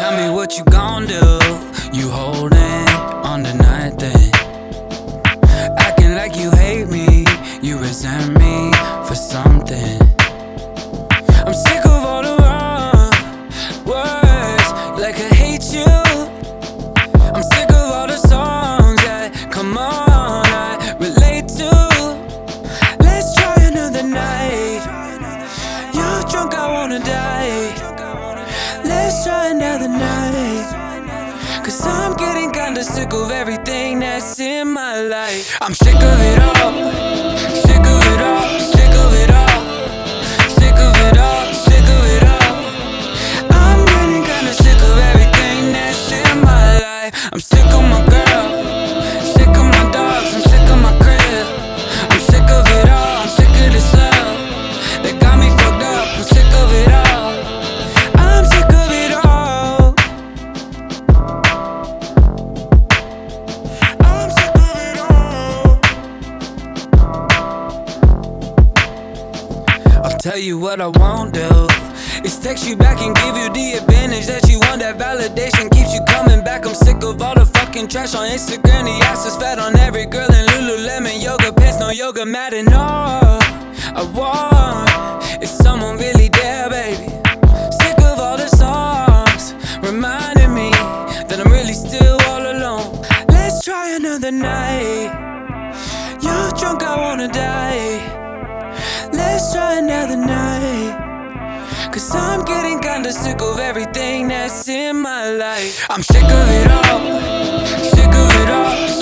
Tell me what you gon' do. You holding on to nothing, acting like you hate me, you resent me for something. I'm sick of all the wrong words, like I hate you. I'm sick of all the songs that, come on, I relate to. Let's try another night. You're drunk, I wanna die. Let's try another night, 'cause I'm getting kinda sick of everything that's in my life. I'm sick of it all, sick of it all, sick of it all, sick of it all, sick of it all. I'm getting kinda sick of everything that's in my life. I'm sick of my girl, sick of my dogs, I'm sick of my crib. I'm sick of it all, I'm sick of this love that got me fucked up. I'm sick of it all, I'm sick of it all. I'm sick of it all. I'll tell you what I won't do, is text you back and give you the advantage that you want. That validation keeps you coming back. I'm sick of all the fucking trash on Instagram. The ass is fat on every girl in Lululemon yoga pants, no yoga mat. And all I want is someone really there, baby. Sick of all the songs reminding me that I'm really still all alone. Let's try another night. You're drunk, I wanna die. Let's try another night, 'cause I'm getting kinda sick of everything that's in my life. I'm sick of it all, sick of it all,